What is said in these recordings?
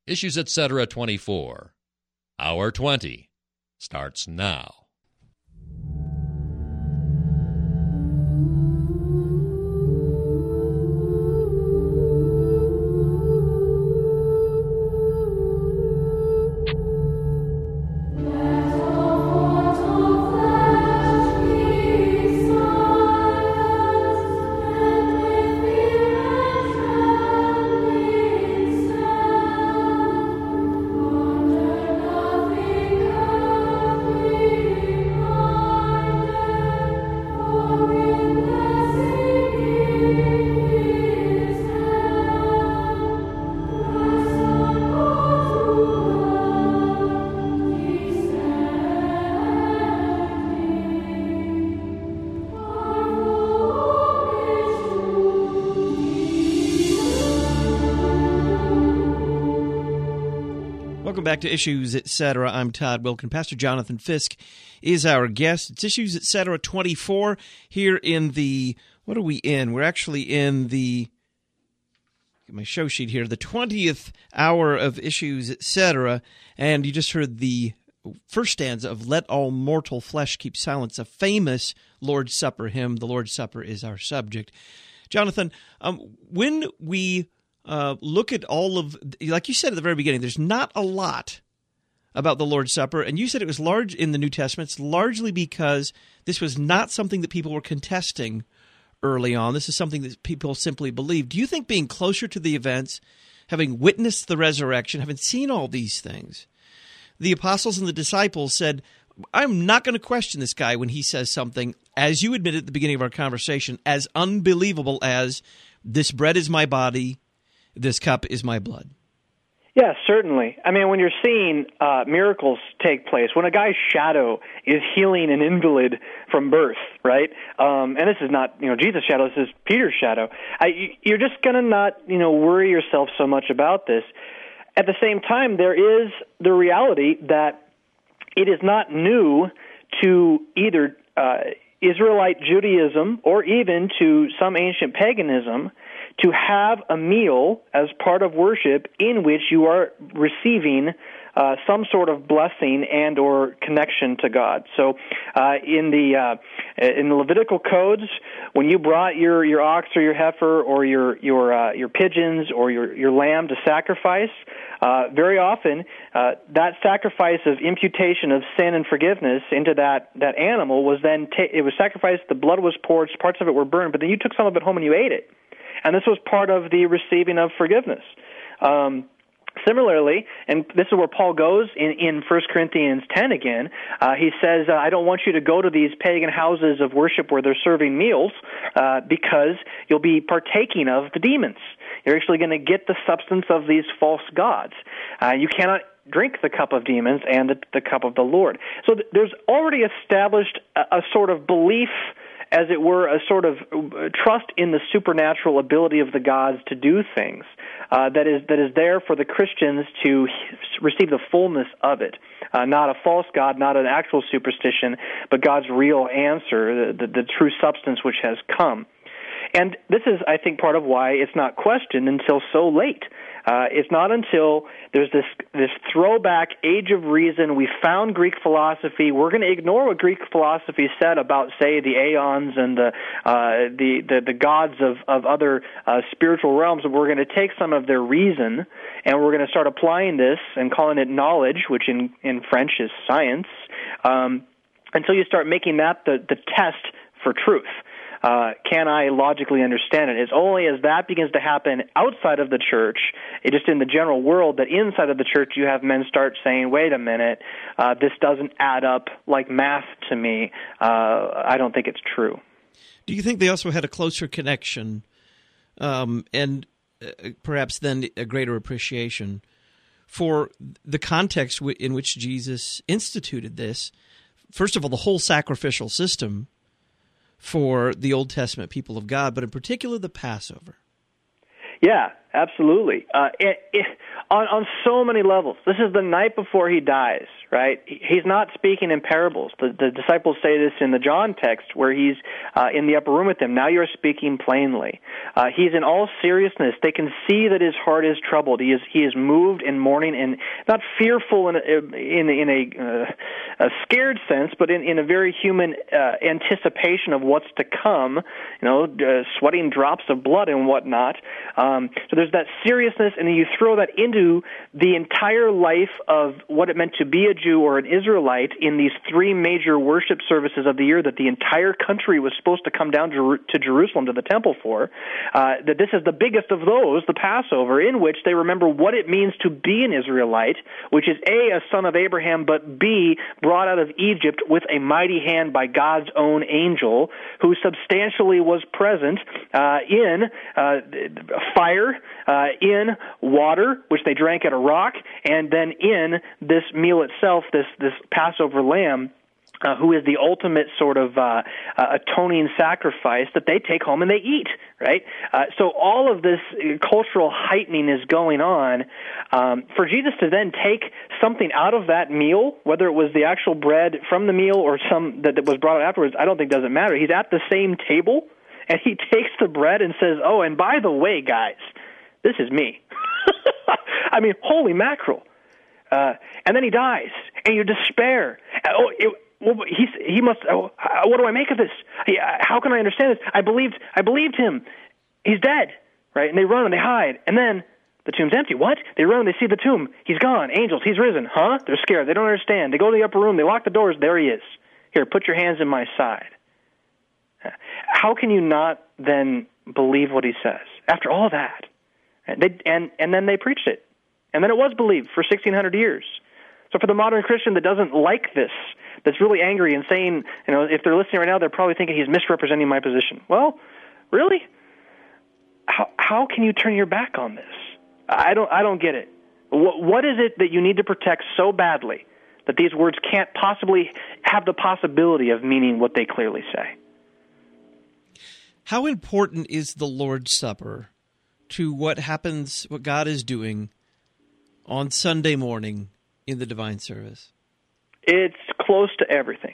Issues Etc. 24. Hour 20 starts now. Welcome back to Issues Etc. I'm Todd Wilkin. Pastor Jonathan Fisk is our guest. It's Issues Etc. 24 here in the, what are we in? We're actually in the, get my show sheet here, the 20th hour of Issues Etc. And you just heard the first stanza of Let All Mortal Flesh Keep Silence, a famous Lord's Supper hymn. The Lord's Supper is our subject. Jonathan, when we look at all of, like you said at the very beginning, there's not a lot about the Lord's Supper, and you said it was large in the New Testament. It's largely because this was not something that people were contesting early on. This is something that people simply believed. Do you think being closer to the events, having witnessed the resurrection, having seen all these things, the apostles and the disciples said, I'm not going to question this guy when he says something, as you admitted at the beginning of our conversation, as unbelievable as this bread is my body, this cup is my blood? Yeah, certainly. I mean, when you're seeing miracles take place, when a guy's shadow is healing an invalid from birth, right? And this is not, Jesus' shadow, this is Peter's shadow. You're just going to not, worry yourself so much about this. At the same time, there is the reality that it is not new to either Israelite Judaism or even to some ancient paganism to have a meal as part of worship in which you are receiving some sort of blessing and or connection to God. So in the Levitical codes, when you brought your ox or your heifer or your pigeons or your lamb to sacrifice, very often that sacrifice of imputation of sin and forgiveness into that animal was then it was sacrificed. The blood was poured, parts of it were burned, but then you took some of it home and you ate it. And this was part of the receiving of forgiveness. Similarly, and this is where Paul goes in 1 Corinthians 10 again, he says, I don't want you to go to these pagan houses of worship where they're serving meals because you'll be partaking of the demons. You're actually going to get the substance of these false gods. You cannot drink the cup of demons and the cup of the Lord. So there's already established a sort of belief, as it were, a sort of trust in the supernatural ability of the gods to do things that is there for the Christians to receive the fullness of it. Not a false god, not an actual superstition, but God's real answer, the true substance which has come. And this is, I think, part of why it's not questioned until so late. It's not until there's this throwback age of reason. We found Greek philosophy. We're going to ignore what Greek philosophy said about, say, the aeons and the gods of other spiritual realms. We're going to take some of their reason, and we're going to start applying this and calling it knowledge, which in French is science, until you start making that the test for truth. Can I logically understand it? It's only as that begins to happen outside of the church, just in the general world, that inside of the church you have men start saying, wait a minute, this doesn't add up like math to me. I don't think it's true. Do you think they also had a closer connection and perhaps then a greater appreciation for the context in which Jesus instituted this? First of all, the whole sacrificial system for the Old Testament people of God, but in particular the Passover. Yeah, absolutely. On so many levels. This is the night before he dies, right? He's not speaking in parables. The disciples say this in the John text where he's in the upper room with them. Now you're speaking plainly. He's in all seriousness. They can see that his heart is troubled. He is moved in mourning, and not fearful in a scared sense, but in a very human anticipation of what's to come, sweating drops of blood and whatnot. So there's that seriousness, and then you throw that into the entire life of what it meant to be a Jew or an Israelite in these three major worship services of the year that the entire country was supposed to come down to Jerusalem, to the temple for, that this is the biggest of those, the Passover, in which they remember what it means to be an Israelite, which is A, son of Abraham, but B, brought out of Egypt with a mighty hand by God's own angel, who substantially was present in fire, in water, which they drank at a rock, and then in this meal itself, this Passover lamb, who is the ultimate sort of atoning sacrifice that they take home and they eat, right? So all of this cultural heightening is going on. For Jesus to then take something out of that meal, whether it was the actual bread from the meal or some that was brought out afterwards, I don't think doesn't matter. He's at the same table, and he takes the bread and says, "Oh, and by the way, guys, this is me." I mean, holy mackerel. And then he dies, and you despair. He must. What do I make of this? How can I understand this? I believed him. He's dead, right? And they run and they hide, and then the tomb's empty. What? They run and they see the tomb. He's gone. Angels. He's risen. Huh? They're scared. They don't understand. They go to the upper room. They lock the doors. There he is. Here, put your hands in my side. How can you not then believe what he says after all that? And then they preached it, and then it was believed for 1,600 years. So for the modern Christian that doesn't like this, that's really angry and saying, if they're listening right now, they're probably thinking he's misrepresenting my position. Well, really? How can you turn your back on this? I don't get it. What is it that you need to protect so badly that these words can't possibly have the possibility of meaning what they clearly say? How important is the Lord's Supper to what God is doing on Sunday morning in the divine service? It's close to everything.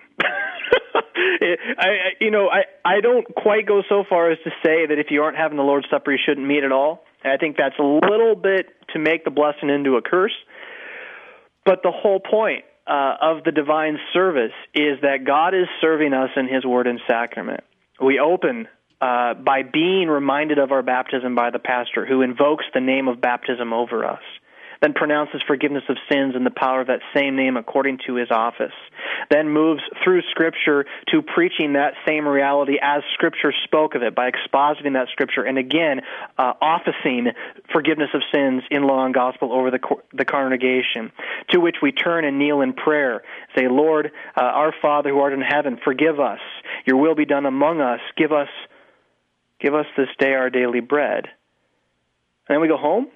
I don't quite go so far as to say that if you aren't having the Lord's Supper, you shouldn't meet at all. I think that's a little bit to make the blessing into a curse. But the whole point of the divine service is that God is serving us in His Word and Sacrament. We open by being reminded of our baptism by the pastor, who invokes the name of baptism over us, then pronounces forgiveness of sins in the power of that same name according to his office, then moves through Scripture to preaching that same reality as Scripture spoke of it by expositing that Scripture, and again, officing forgiveness of sins in law and gospel over the congregation, to which we turn and kneel in prayer, say, Lord, our Father who art in heaven, forgive us. Your will be done among us. Give us this day our daily bread. And then we go home,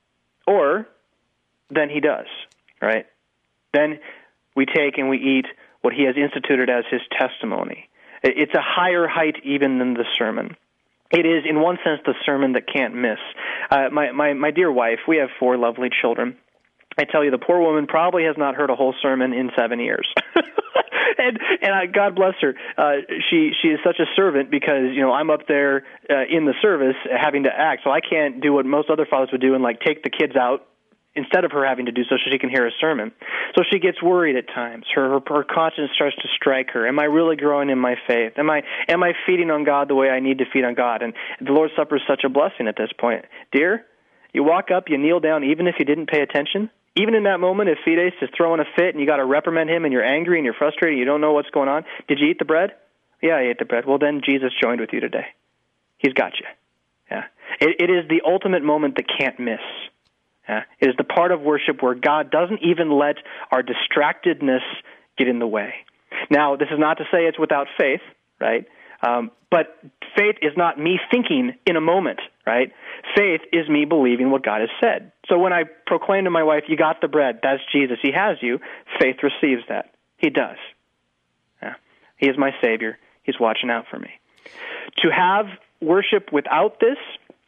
or then he does, right? Then we take and we eat what he has instituted as his testimony. It's a higher height even than the sermon. It is, in one sense, the sermon that can't miss. My dear wife, we have 4 lovely children. I tell you, the poor woman probably has not heard a whole sermon in 7 years. And God bless her. She is such a servant because, I'm up there in the service having to act, so I can't do what most other fathers would do and take the kids out instead of her having to do so she can hear a sermon. So she gets worried at times. Her conscience starts to strike her. Am I really growing in my faith? Am I feeding on God the way I need to feed on God? And the Lord's Supper is such a blessing at this point. Dear, you walk up, you kneel down, even if you didn't pay attention. Even in that moment, if Fides is throwing a fit and you got to reprimand him and you're angry and you're frustrated and you don't know what's going on, did you eat the bread? Yeah, I ate the bread. Well, then Jesus joined with you today. He's got you. Yeah, it is the ultimate moment that can't miss. It is the part of worship where God doesn't even let our distractedness get in the way. Now, this is not to say it's without faith, right? But faith is not me thinking in a moment, right? Faith is me believing what God has said. So when I proclaim to my wife, you got the bread, that's Jesus, he has you, faith receives that. He does. Yeah. He is my Savior. He's watching out for me. To have worship without this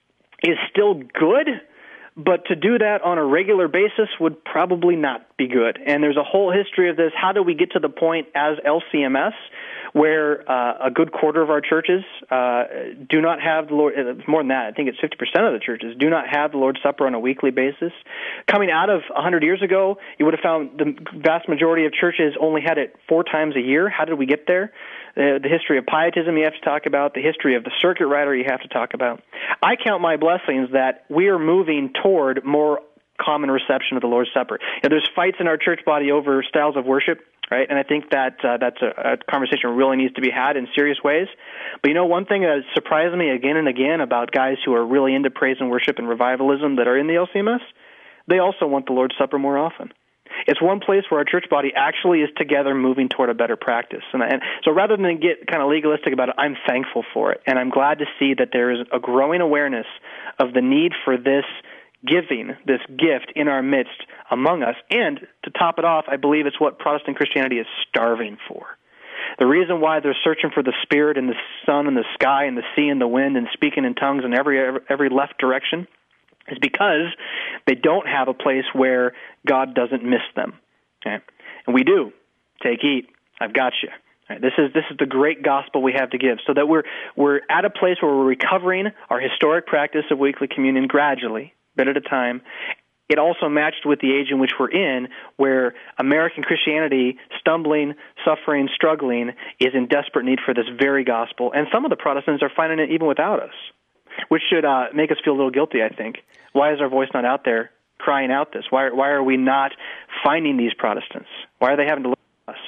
is still good, but to do that on a regular basis would probably not be good. And there's a whole history of this. How do we get to the point as LCMS where a good quarter of our churches do not have the Lord, more than that, I think it's 50% of the churches, do not have the Lord's Supper on a weekly basis. Coming out of 100 years ago, you would have found the vast majority of churches only had it 4 times a year. How did we get there? The history of pietism you have to talk about, the history of the circuit rider you have to talk about. I count my blessings that we are moving toward more common reception of the Lord's Supper. There's fights in our church body over styles of worship, right? And I think that that's a conversation really needs to be had in serious ways. But one thing that surprised me again and again about guys who are really into praise and worship and revivalism that are in the LCMS, they also want the Lord's Supper more often. It's one place where our church body actually is together moving toward a better practice. And so rather than get kind of legalistic about it, I'm thankful for it. And I'm glad to see that there is a growing awareness of the need for this giving, this gift in our midst among us. And to top it off, I believe it's what Protestant Christianity is starving for. The reason why they're searching for the Spirit and the sun and the sky and the sea and the wind and speaking in tongues in every left direction is because they don't have a place where God doesn't miss them. Okay? And we do. Take, eat. I've got you. Right, this is the great gospel we have to give, so that we're at a place where we're recovering our historic practice of weekly communion gradually, bit at a time. It also matched with the age in which we're in, where American Christianity, stumbling, suffering, struggling, is in desperate need for this very gospel. And some of the Protestants are finding it even without us, which should make us feel a little guilty, I think. Why is our voice not out there crying out this? Why are we not finding these Protestants? Why are they having to look at us?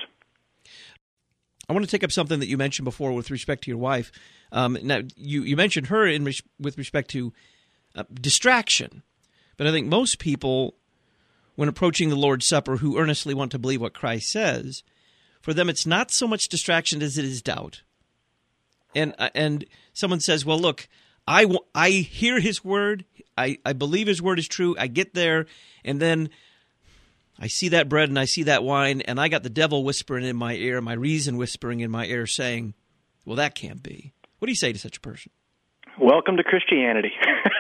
I want to take up something that you mentioned before with respect to your wife. Now, you mentioned her with respect to distraction. But I think most people, when approaching the Lord's Supper, who earnestly want to believe what Christ says, for them it's not so much distraction as it is doubt. And someone says, well, look, I hear his word, I believe his word is true, I get there, and then I see that bread and I see that wine, and I got the devil whispering in my ear, my reason whispering in my ear, saying, well, that can't be. What do you say to such a person? Welcome to Christianity.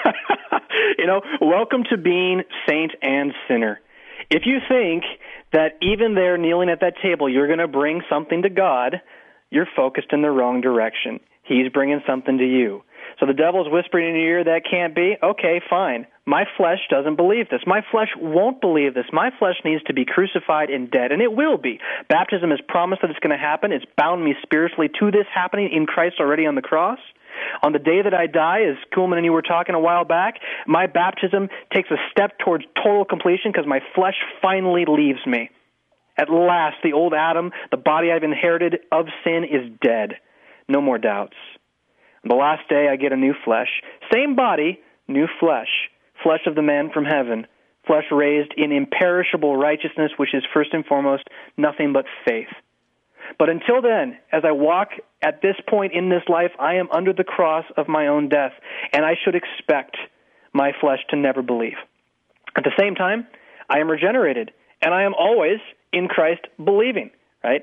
Welcome to being saint and sinner. If you think that even there kneeling at that table you're going to bring something to God, you're focused in the wrong direction. He's bringing something to you. So the devil's whispering in your ear, that can't be? Okay, fine. My flesh doesn't believe this. My flesh won't believe this. My flesh needs to be crucified and dead, and it will be. Baptism has promised that it's going to happen. It's bound me spiritually to this happening in Christ already on the cross. On the day that I die, as Kuhlman and you were talking a while back, my baptism takes a step towards total completion because my flesh finally leaves me. At last, the old Adam, the body I've inherited of sin, is dead. No more doubts. On the last day, I get a new flesh. Same body, new flesh. Flesh of the man from heaven. Flesh raised in imperishable righteousness, which is first and foremost nothing but faith. But until then, as I walk at this point in this life, I am under the cross of my own death, and I should expect my flesh to never believe. At the same time, I am regenerated, and I am always in Christ believing, right?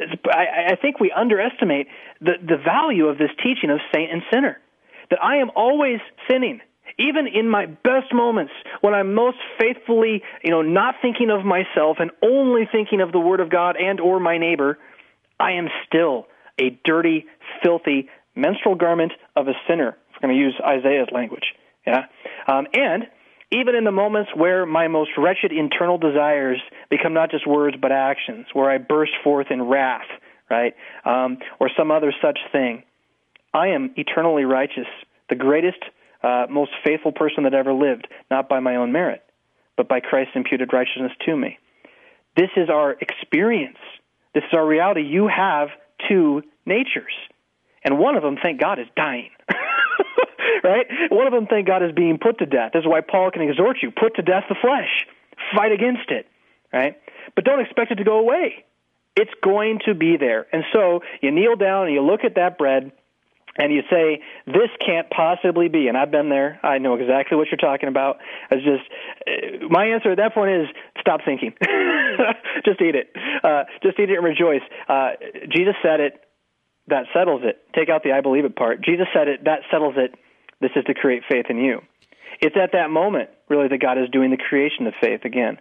I think we underestimate the value of this teaching of saint and sinner, that I am always sinning. Even in my best moments, when I'm most faithfully, not thinking of myself and only thinking of the Word of God and or my neighbor, I am still a dirty, filthy, menstrual garment of a sinner. If we're going to use Isaiah's language. Yeah? And even in the moments where my most wretched internal desires become not just words but actions, where I burst forth in wrath, right, or some other such thing, I am eternally righteous, the greatest, most faithful person that ever lived, not by my own merit, but by Christ's imputed righteousness to me. This is our experience. This is our reality. You have two natures. And one of them, thank God, is dying. Right? One of them, thank God, is being put to death. This is why Paul can exhort you, put to death the flesh. Fight against it. Right? But don't expect it to go away. It's going to be there. And so you kneel down and you look at that bread and you say, this can't possibly be. And I've been there. I know exactly what you're talking about. It's just, my answer at that point is, stop thinking. Just eat it. Just eat it and rejoice. Jesus said it. That settles it. Take out the I believe it part. Jesus said it. That settles it. This is to create faith in you. it's at that moment, really, that God is doing the creation of faith again.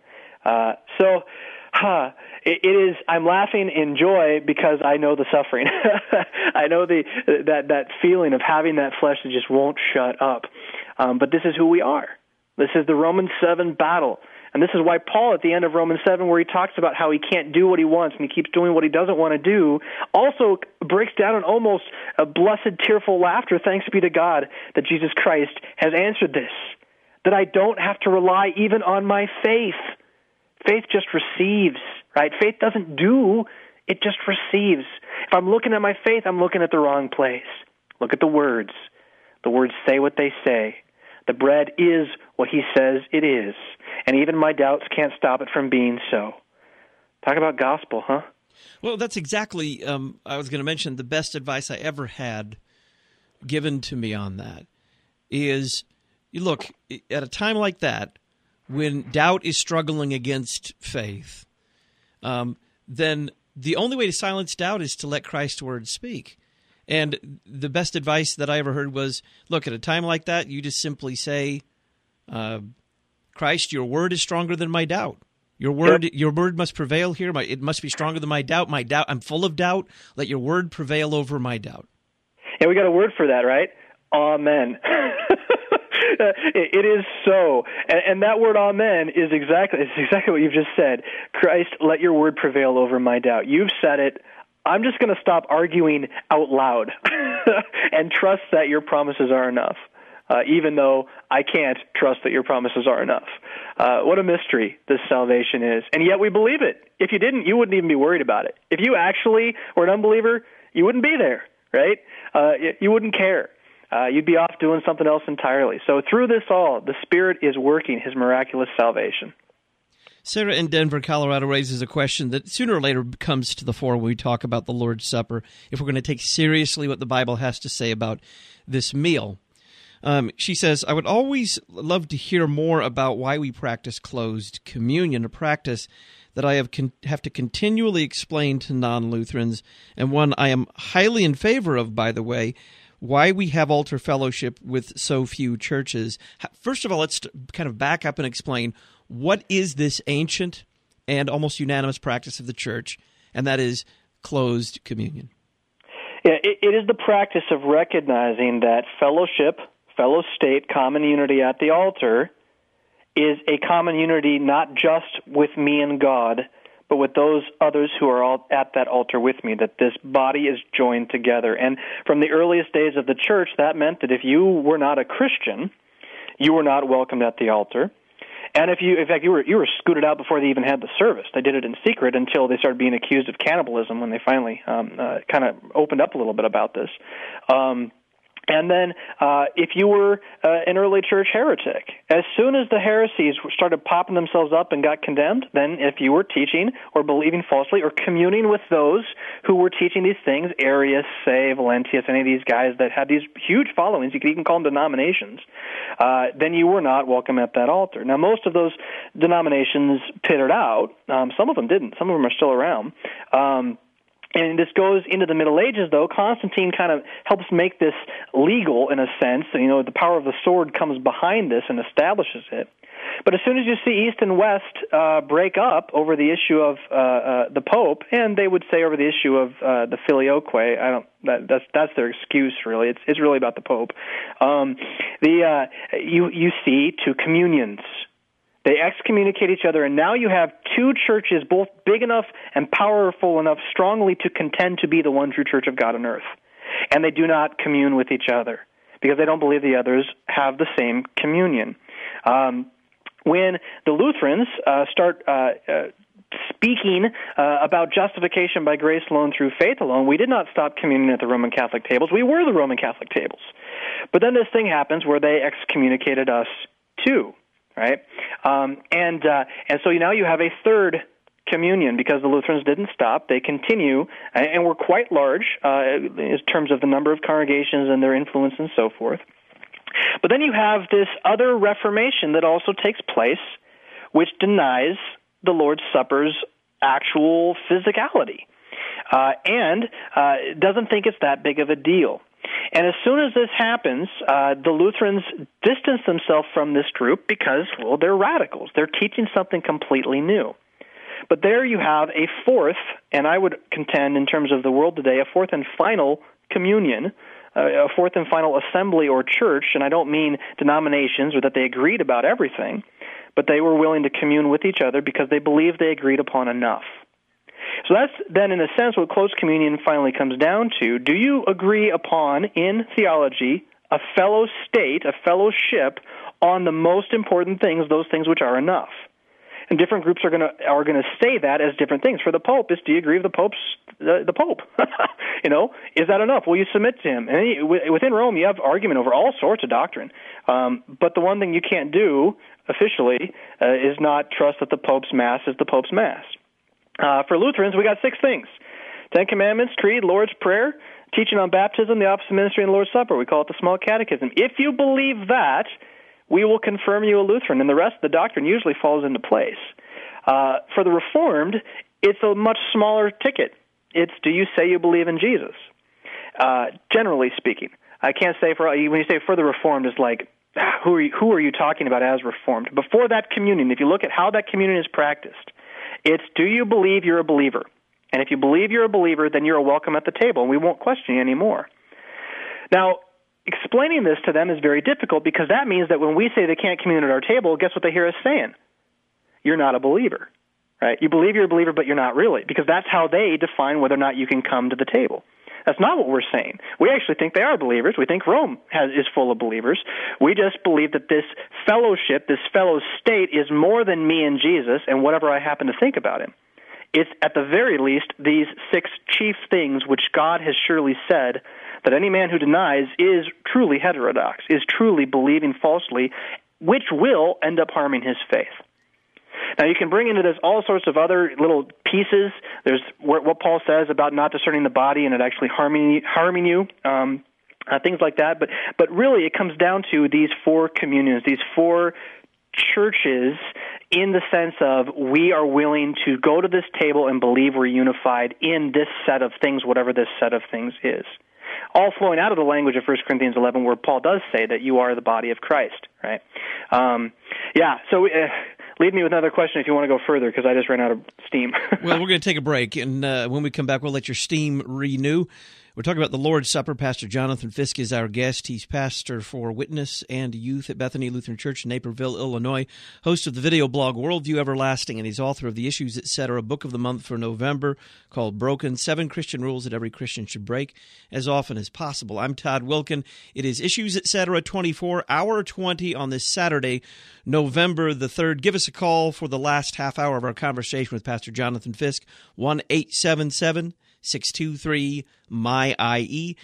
It is. I'm laughing in joy because I know the suffering. I know that feeling of having that flesh that just won't shut up. But this is who we are. This is the Romans 7 battle. And this is why Paul, at the end of Romans 7, where he talks about how he can't do what he wants and he keeps doing what he doesn't want to do, also breaks down in almost a blessed, tearful laughter, thanks be to God that Jesus Christ has answered this, that I don't have to rely even on my faith. Faith just receives, right? Faith doesn't do, it just receives. If I'm looking at my faith, I'm looking at the wrong place. Look at the words. The words say what they say. The bread is what he says it is. And even my doubts can't stop it from being so. Talk about gospel, huh? Well, that's exactly, I was going to mention, the best advice I ever had given to me on that is, look, at a time like that, when doubt is struggling against faith, then the only way to silence doubt is to let Christ's word speak. And the best advice that I ever heard was, look, at a time like that, you just simply say, Christ, your word is stronger than my doubt. Your word must prevail here. It must be stronger than my doubt. I'm full of doubt. Let your word prevail over my doubt. And we got a word for that, right? Amen. It is so. And that word amen is exactly what you've just said. Christ, let your word prevail over my doubt. You've said it. I'm just going to stop arguing out loud and trust that your promises are enough, even though I can't trust that your promises are enough. What a mystery this salvation is. And yet we believe it. If you didn't, you wouldn't even be worried about it. If you actually were an unbeliever, you wouldn't be there, right? You wouldn't care. You'd be off doing something else entirely. So through this all, the Spirit is working his miraculous salvation. Sarah in Denver, Colorado raises a question that sooner or later comes to the fore when we talk about the Lord's Supper, if we're going to take seriously what the Bible has to say about this meal. She says, I would always love to hear more about why we practice closed communion, a practice that I have to continually explain to non-Lutherans, and one I am highly in favor of, by the way, why we have altar fellowship with so few churches. First of all, let's kind of back up and explain what is this ancient and almost unanimous practice of the church, and that is closed communion. Yeah, it is the practice of recognizing that fellowship, fellow state, common unity at the altar is a common unity not just with me and God, but with those others who are all at that altar with me, that this body is joined together. And from the earliest days of the church, that meant that if you were not a Christian, you were not welcomed at the altar. And you were scooted out before they even had the service. They did it in secret until they started being accused of cannibalism when they finally kind of opened up a little bit about this. And then if you were an early church heretic, as soon as the heresies started popping themselves up and got condemned, then if you were teaching or believing falsely or communing with those who were teaching these things, Arius, Say, Valentius, any of these guys that had these huge followings, you could even call them denominations, then you were not welcome at that altar. Now, most of those denominations pittered out. Some of them didn't. Some of them are still around. And this goes into the Middle Ages, though. Constantine kind of helps make this legal in a sense. You know, the power of the sword comes behind this and establishes it. But as soon as you see East and West break up over the issue of the Pope, and they would say over the issue of the Filioque, that's their excuse, really. It's really about the Pope. You see two communions. They excommunicate each other, and now you have two churches, both big enough and powerful enough strongly to contend to be the one true church of God on earth. And they do not commune with each other because they don't believe the others have the same communion. When the Lutherans start speaking about justification by grace alone through faith alone, we did not stop communing at the Roman Catholic tables. We were the Roman Catholic tables. But then this thing happens where they excommunicated us too. Right, and so now you have a third communion because the Lutherans didn't stop; they continue, and were quite large in terms of the number of congregations and their influence and so forth. But then you have this other Reformation that also takes place, which denies the Lord's Supper's actual physicality, and doesn't think it's that big of a deal. And as soon as this happens, the Lutherans distance themselves from this group because, well, they're radicals. They're teaching something completely new. But there you have a fourth, and I would contend in terms of the world today, a fourth and final communion, a fourth and final assembly or church, and I don't mean denominations or that they agreed about everything, but they were willing to commune with each other because they believed they agreed upon enough. So that's then, in a sense, what close communion finally comes down to. Do you agree upon, in theology, a fellow state, a fellowship, on the most important things, those things which are enough? And different groups are going to say that as different things. For the Pope, do you agree with the Pope? Is that enough? Will you submit to him? And within Rome, you have argument over all sorts of doctrine. But the one thing you can't do officially is not trust that the Pope's Mass is the Pope's Mass. For Lutherans, we got 6 things: 10 Commandments, Creed, Lord's Prayer, teaching on baptism, the office of ministry, and the Lord's Supper. We call it the Small Catechism. If you believe that, we will confirm you a Lutheran, and the rest of the doctrine usually falls into place. For the Reformed, it's a much smaller ticket. It's, do you say you believe in Jesus? Generally speaking. I can't say when you say for the Reformed, it's like, who are you talking about as Reformed? Before that communion, if you look at how that communion is practiced, it's, do you believe you're a believer? And if you believe you're a believer, then you're welcome at the table, and we won't question you anymore. Now, explaining this to them is very difficult because that means that when we say they can't commune at our table, guess what they hear us saying? You're not a believer, right? You believe you're a believer, but you're not really, because that's how they define whether or not you can come to the table. That's not what we're saying. We actually think they are believers. We think Rome is full of believers. We just believe that this fellowship, this fellow state, is more than me and Jesus and whatever I happen to think about him. It's, at the very least, these 6 chief things which God has surely said that any man who denies is truly heterodox, is truly believing falsely, which will end up harming his faith. Now, you can bring into this all sorts of other little pieces. There's what Paul says about not discerning the body and it actually harming you, things like that. But really, it comes down to these 4 communions, these 4 churches, in the sense of we are willing to go to this table and believe we're unified in this set of things, whatever this set of things is. All flowing out of the language of 1 Corinthians 11, where Paul does say that you are the body of Christ, right? So lead me with another question if you want to go further, because I just ran out of steam. Well, we're going to take a break, and when we come back, we'll let your steam renew. We're talking about the Lord's Supper. Pastor Jonathan Fisk is our guest. He's pastor for Witness and Youth at Bethany Lutheran Church in Naperville, Illinois, host of the video blog Worldview Everlasting, and he's author of the Issues, Etc. book of the month for November called Broken, 7 Christian Rules that Every Christian Should Break as Often as Possible. I'm Todd Wilkin. It is Issues, Etc. 24, hour 20 on this Saturday, November the 3rd. Give us a call for the last half hour of our conversation with Pastor Jonathan Fisk, 1-877-623-MY-IE,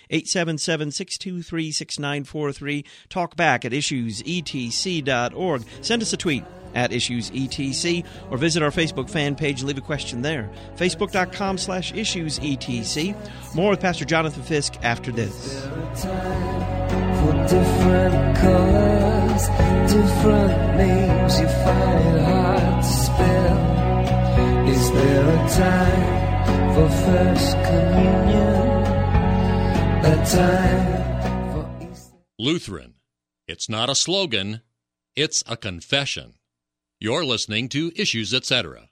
877-623-6943. Talk back at issuesetc.org. Send us a tweet at issuesetc or visit our Facebook fan page. Leave a question there. Facebook.com/issuesetc. More with Pastor Jonathan Fisk after this. For different colors, different names you find hard to spell. Is there a time for first communion, a time for Easter? Lutheran. It's not a slogan, it's a confession. You're listening to Issues, Etc.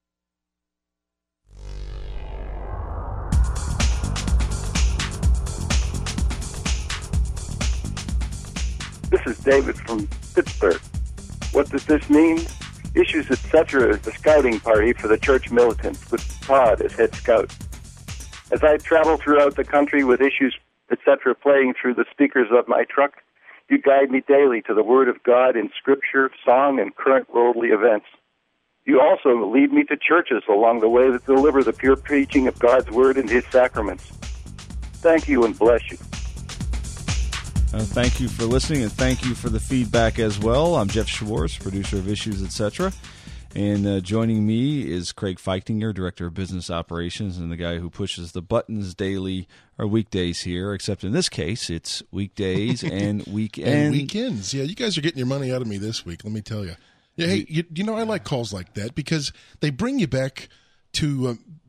This is David from Pittsburgh. What does this mean? Issues, Etc. is the scouting party for the church militants, with Todd as head scout. As I travel throughout the country with Issues, Etc. playing through the speakers of my truck, you guide me daily to the Word of God in Scripture, song, and current worldly events. You also lead me to churches along the way that deliver the pure preaching of God's Word and His sacraments. Thank you and bless you. Thank you for listening, and thank you for the feedback as well. I'm Jeff Schwartz, producer of Issues, Etc. And joining me is Craig Feichtinger, Director of Business Operations, and the guy who pushes the buttons daily or weekdays here, except in this case, it's weekdays and weekends. And weekends. Yeah, you guys are getting your money out of me this week, let me tell you. Yeah, hey, you know, I like calls like that because they bring you back to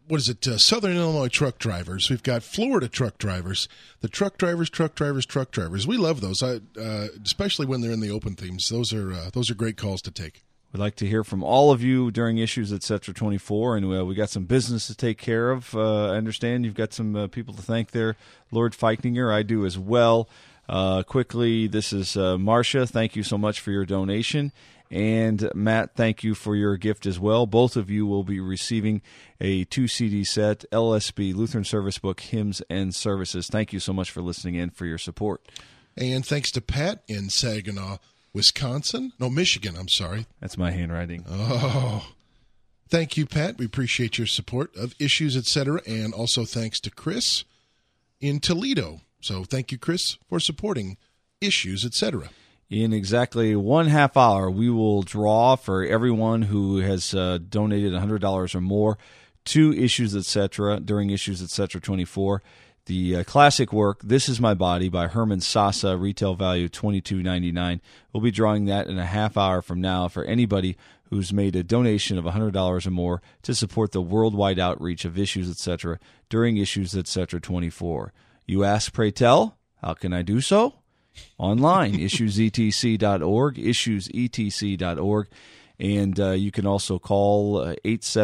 Southern Illinois truck drivers. We've got Florida truck drivers. The truck drivers. We love those, especially when they're in the open themes. Those are great calls to take. We'd like to hear from all of you during Issues Etc. 24, and we got some business to take care of. I understand you've got some people to thank there. Lord Feichtinger, I do as well. Quickly, this is Marcia. Thank you so much for your donation. And Matt, thank you for your gift as well. Both of you will be receiving a 2-CD set, LSB, Lutheran Service Book, Hymns and Services. Thank you so much for listening in, for your support. And thanks to Pat in Saginaw, Michigan, I'm sorry. That's my handwriting. Oh, thank you, Pat. We appreciate your support of Issues, Etc. And also thanks to Chris in Toledo. So thank you, Chris, for supporting Issues, Etc. In exactly 1/2 hour, we will draw for everyone who has donated $100 or more to Issues, Etc. during Issues, Etc. 24. The classic work, This Is My Body by Herman Sasa, retail value $22.99. We'll be drawing that in a 1/2 hour from now for anybody who's made a donation of $100 or more to support the worldwide outreach of Issues, Etc. during Issues, Etc. 24. You ask, pray tell, how can I do so? Online, issuesetc.org, issuesetc.org. And you can also call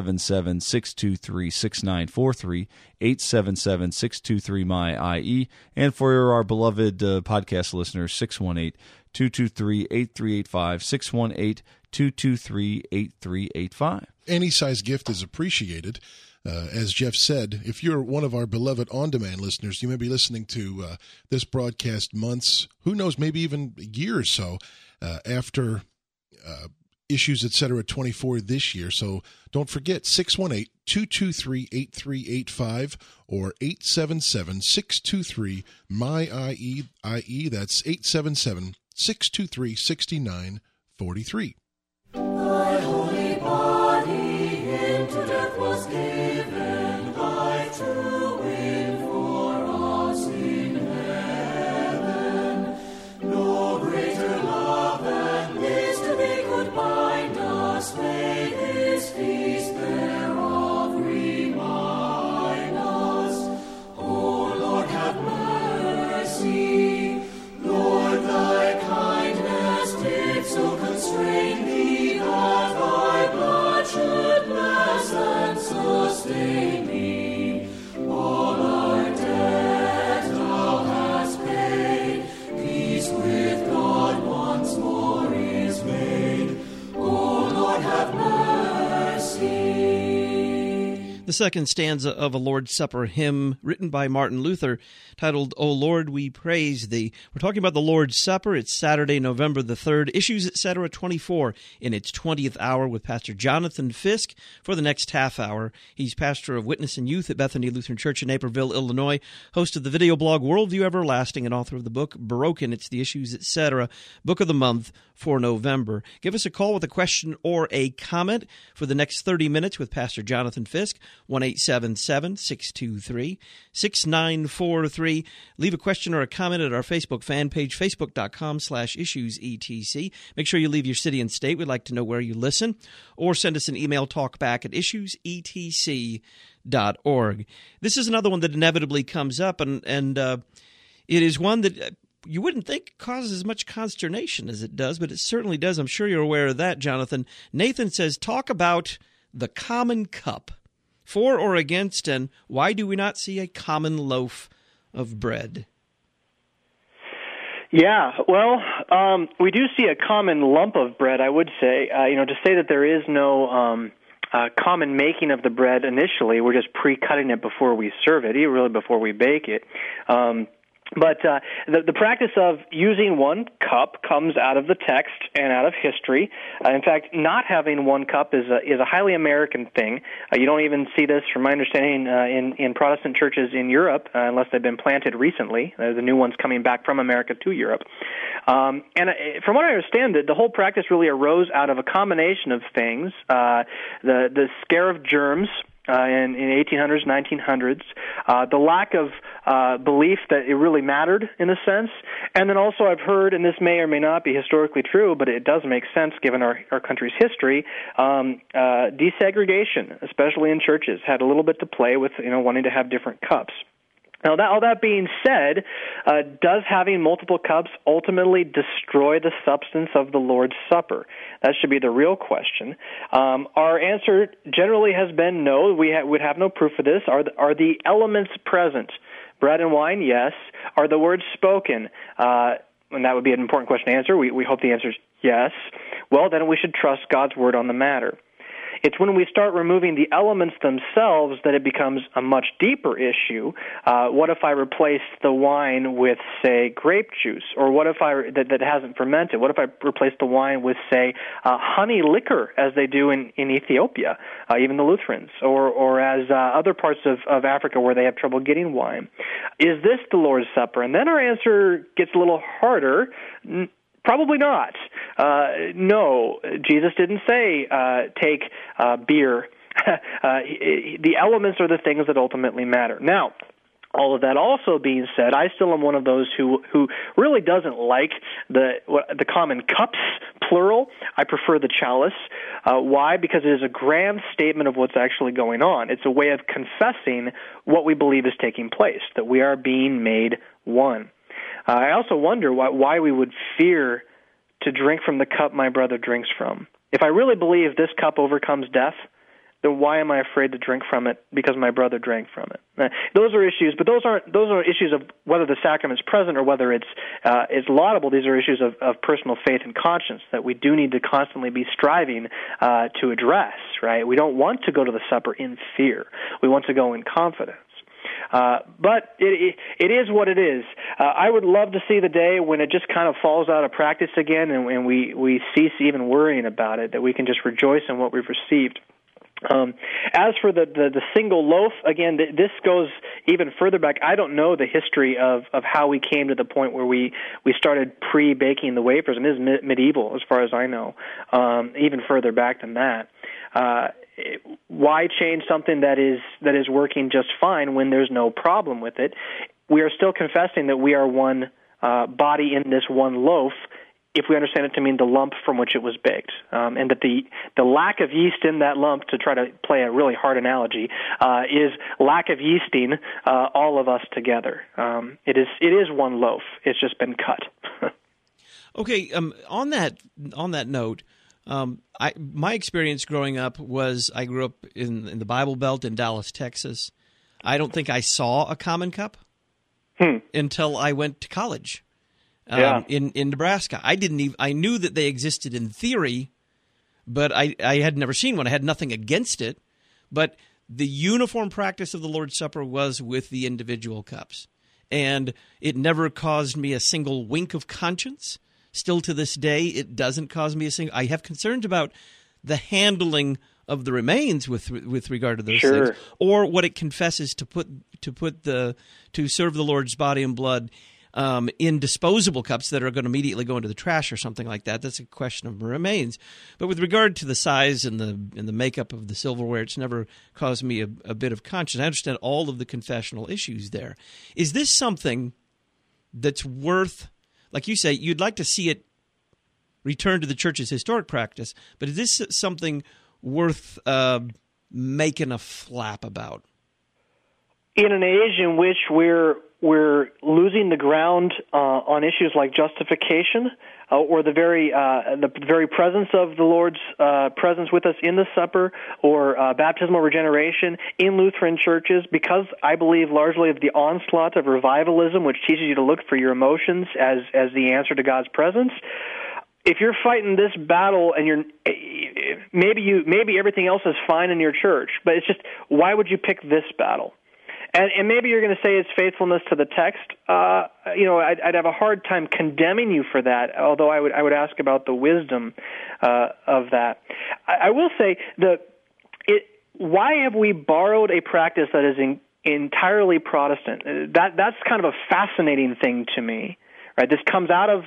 877-623-6943, 877-623-MY-IE. And for our beloved podcast listeners, 618-223-8385, 618-223-8385. Any size gift is appreciated. As Jeff said, if you're one of our beloved on-demand listeners, you may be listening to this broadcast months, who knows, maybe even a year or so after Issues, Etc. 24 this year. So don't forget, 618-223-8385 or 877-623-MY-IE. That's 877-623-6943. Thy holy body into death was given, life to win for us in heaven. No greater love than this to thee could bind us. May this feast thereof remind us. O Lord, have mercy. Lord, thy kindness did so constrain thee that thy blood should bless and sustain me. All our debt thou hast paid. Peace with God once more is made. O Lord, have mercy. The second stanza of a Lord's Supper hymn written by Martin Luther, titled, O Lord, We Praise Thee. We're talking about the Lord's Supper. It's Saturday, November the 3rd. Issues, Etc. 24 in its 20th hour with Pastor Jonathan Fisk for the next half hour. He's pastor of Witness and Youth at Bethany Lutheran Church in Naperville, Illinois, host of the video blog Worldview Everlasting, and author of the book Broken. It's the Issues, Etc. book of the month for November. Give us a call with a question or a comment for the next 30 minutes with Pastor Jonathan Fisk, 1-877-623-6943. Leave a question or a comment at our Facebook fan page, facebook.com/issuesetc. Make sure you leave your city and state. We'd like to know where you listen. Or send us an email, talkback at issuesetc.org. This is another one that inevitably comes up, and it is one that you wouldn't think causes as much consternation as it does, but it certainly does. I'm sure you're aware of that, Jonathan. Nathan says, talk about the common cup. For or against, and why do we not see a common loaf of bread? Yeah, well, we do see a common lump of bread, I would say. To say that there is no common making of the bread initially, we're just pre-cutting it before we serve it, really before we bake it. But the practice of using one cup comes out of the text and out of history. In fact, not having one cup is a highly American thing. You don't even see this, from my understanding, in Protestant churches in Europe, unless they've been planted recently. The new ones coming back from America to Europe. And from what I understand, the whole practice really arose out of a combination of things. The scare of germs in 1800s, 1900s, the lack of belief that it really mattered in a sense. And then also I've heard, and this may or may not be historically true, but it does make sense given our country's history, desegregation, especially in churches, had a little bit to play with wanting to have different cups. Now, all that being said, does having multiple cups ultimately destroy the substance of the Lord's Supper? That should be the real question. Our answer generally has been no. We would have no proof of this. Are the elements present? Bread and wine, yes. Are the words spoken? And that would be an important question to answer. We hope the answer is yes. Well, then we should trust God's word on the matter. It's when we start removing the elements themselves that it becomes a much deeper issue. What if I replace the wine with, say, grape juice? Or what if that hasn't fermented? What if I replace the wine with, say, honey liquor, as they do in Ethiopia, even the Lutherans, or as other parts of Africa where they have trouble getting wine? Is this the Lord's Supper? And then our answer gets a little harder. Probably not. No, Jesus didn't say take beer. The elements are the things that ultimately matter. Now, all of that also being said, I still am one of those who really doesn't like the common cups, plural. I prefer the chalice. Why? Because it is a grand statement of what's actually going on. It's a way of confessing what we believe is taking place, that we are being made one. I also wonder why we would fear to drink from the cup my brother drinks from. If I really believe this cup overcomes death, then why am I afraid to drink from it because my brother drank from it? Those are issues, but those aren't issues of whether the sacrament's present or whether it's laudable. These are issues of personal faith and conscience that we do need to constantly be striving to address. Right? We don't want to go to the supper in fear. We want to go in confidence. But it is what it is. I would love to see the day when it just kind of falls out of practice again and we cease even worrying about it, that we can just rejoice in what we've received. As for the single loaf, again, this goes even further back. I don't know the history of how we came to the point where we started pre-baking the wafers, and it is medieval as far as I know, even further back than that. Why change something that is working just fine when there's no problem with it? We are still confessing that we are one body in this one loaf, if we understand it to mean the lump from which it was baked, and that the lack of yeast in that lump, to try to play a really hard analogy, is lack of yeasting all of us together. It is one loaf. It's just been cut. Okay. On that note. My experience growing up was I grew up in the Bible Belt in Dallas, Texas. I don't think I saw a common cup until I went to college in Nebraska. I knew that they existed in theory, but I had never seen one. I had nothing against it, but the uniform practice of the Lord's Supper was with the individual cups, and it never caused me a single wink of conscience. Still to this day, it doesn't cause me a single. I have concerns about the handling of the remains with regard to those things, or what it confesses to serve the Lord's body and blood in disposable cups that are going to immediately go into the trash or something like that. That's a question of remains. But with regard to the size and the makeup of the silverware, it's never caused me a bit of conscience. I understand all of the confessional issues there. Is this something that's worth? Like you say, you'd like to see it return to the church's historic practice, but is this something worth making a flap about? In an age in which we're losing the ground on issues like justification, or the very presence of the Lord's presence with us in the supper, or baptismal regeneration in Lutheran churches, because I believe largely of the onslaught of revivalism, which teaches you to look for your emotions as the answer to God's presence. If you're fighting this battle and maybe everything else is fine in your church, but it's just, why would you pick this battle? And maybe you're going to say it's faithfulness to the text. I'd have a hard time condemning you for that, although I would ask about the wisdom of that. I will say why have we borrowed a practice that is entirely Protestant? That's kind of a fascinating thing to me. Right? This comes out of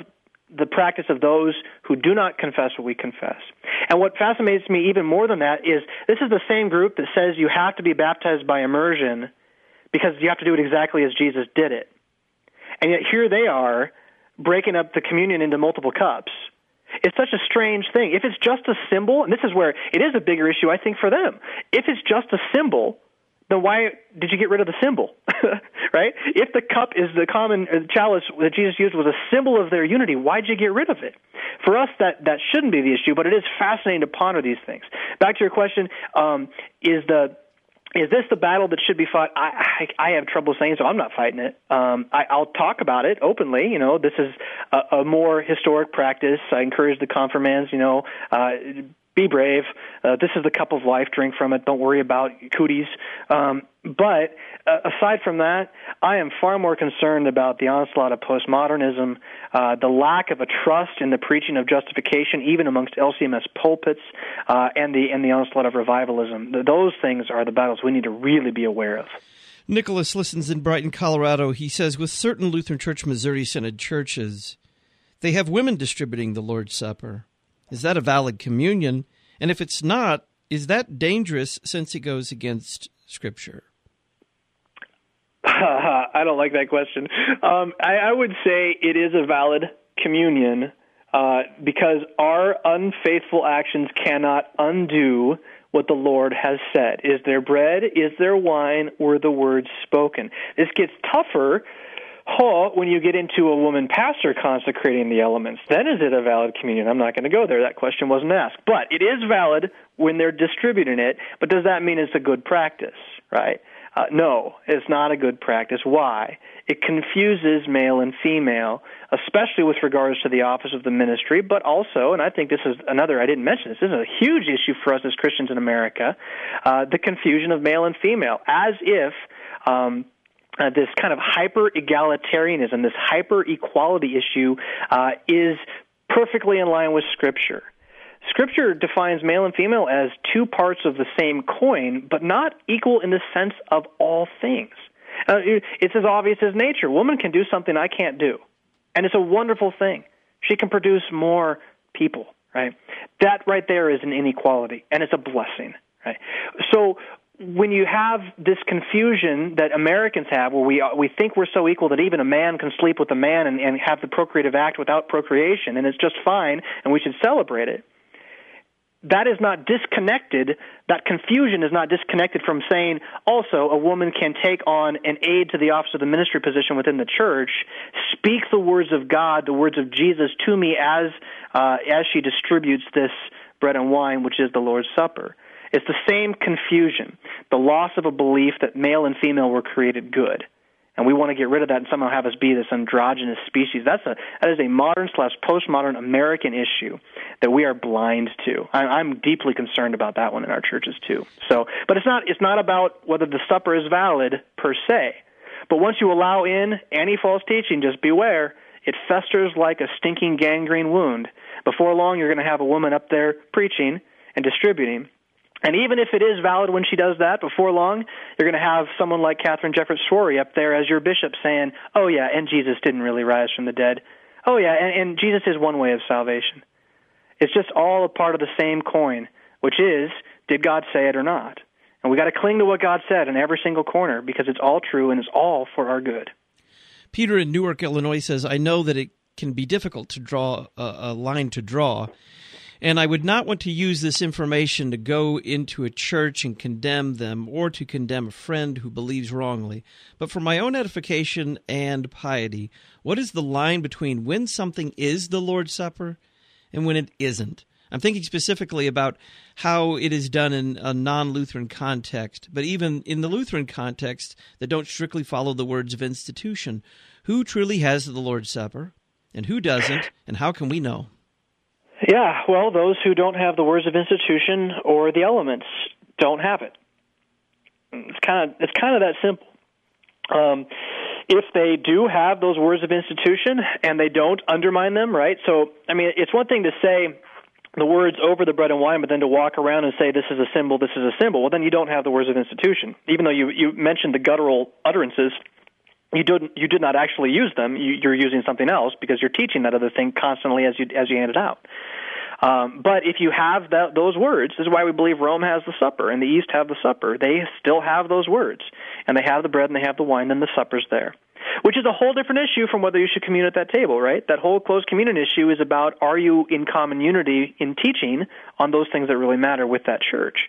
the practice of those who do not confess what we confess. And what fascinates me even more than that is this is the same group that says you have to be baptized by immersion because you have to do it exactly as Jesus did it. And yet here they are breaking up the communion into multiple cups. It's such a strange thing. If it's just a symbol, and this is where it is a bigger issue, I think, for them. If it's just a symbol, then why did you get rid of the symbol, right? If the cup is the common chalice that Jesus used was a symbol of their unity, why'd you get rid of it? For us, that shouldn't be the issue, but it is fascinating to ponder these things. Back to your question, is this the battle that should be fought? I have trouble saying so. I'm not fighting it. I'll talk about it openly. You know, this is a more historic practice. I encourage the confirmands, be brave. This is the cup of life. Drink from it. Don't worry about cooties. But aside from that, I am far more concerned about the onslaught of postmodernism, the lack of a trust in the preaching of justification, even amongst LCMS pulpits, and the onslaught of revivalism. Those things are the battles we need to really be aware of. Nicholas listens in Brighton, Colorado. He says, with certain Lutheran Church Missouri Synod churches, they have women distributing the Lord's Supper. Is that a valid communion? And if it's not, is that dangerous since it goes against Scripture? I don't like that question. I would say it is a valid communion because our unfaithful actions cannot undo what the Lord has said. Is there bread? Is there wine? Were the words spoken? This gets tougher when you get into a woman pastor consecrating the elements. Then is it a valid communion? I'm not going to go there. That question wasn't asked. But it is valid when they're distributing it. But does that mean it's a good practice, right? No, it's not a good practice. Why? It confuses male and female, especially with regards to the office of the ministry, but also, and I think this is another, I didn't mention this is a huge issue for us as Christians in America, the confusion of male and female, as if this kind of hyper-egalitarianism, this hyper-equality issue is perfectly in line with Scripture. Scripture defines male and female as two parts of the same coin, but not equal in the sense of all things. It's as obvious as nature. A woman can do something I can't do, and it's a wonderful thing. She can produce more people, right? That right there is an inequality, and it's a blessing, right? So when you have this confusion that Americans have where we think we're so equal that even a man can sleep with a man and have the procreative act without procreation, and it's just fine, and we should celebrate it, that is not disconnected, that confusion is not disconnected from saying also a woman can take on an aid to the office of the ministry position within the church, speak the words of God, the words of Jesus to me as she distributes this bread and wine, which is the Lord's Supper. It's the same confusion, the loss of a belief that male and female were created good. And we want to get rid of that and somehow have us be this androgynous species. That is a modern/postmodern American issue that we are blind to. I'm deeply concerned about that one in our churches too. So, but it's not about whether the supper is valid per se. But once you allow in any false teaching, just beware. It festers like a stinking gangrene wound. Before long, you're going to have a woman up there preaching and distributing. And even if it is valid when she does that, before long, you're going to have someone like Catherine Jefferts Schori up there as your bishop saying, oh, yeah, and Jesus didn't really rise from the dead. Oh, yeah, and Jesus is one way of salvation. It's just all a part of the same coin, which is, did God say it or not? And we got to cling to what God said in every single corner because it's all true and it's all for our good. Peter in Newark, Illinois says, I know that it can be difficult to draw a line to draw, and I would not want to use this information to go into a church and condemn them or to condemn a friend who believes wrongly. But for my own edification and piety, what is the line between when something is the Lord's Supper and when it isn't? I'm thinking specifically about how it is done in a non-Lutheran context, but even in the Lutheran context that don't strictly follow the words of institution. Who truly has the Lord's Supper and who doesn't, and how can we know? Yeah, well, those who don't have the words of institution or the elements don't have it. It's kind of that simple. If they do have those words of institution and they don't undermine them, right? So, I mean, it's one thing to say the words over the bread and wine, but then to walk around and say this is a symbol, well, then you don't have the words of institution. Even though you mentioned the guttural utterances you did not actually use them. You're using something else because you're teaching that other thing constantly as you hand it out. But if you have those words, this is why we believe Rome has the supper and the East have the supper. They still have those words, and they have the bread and they have the wine, and the supper's there, which is a whole different issue from whether you should commune at that table, right? That whole closed communion issue is about, are you in common unity in teaching on those things that really matter with that church?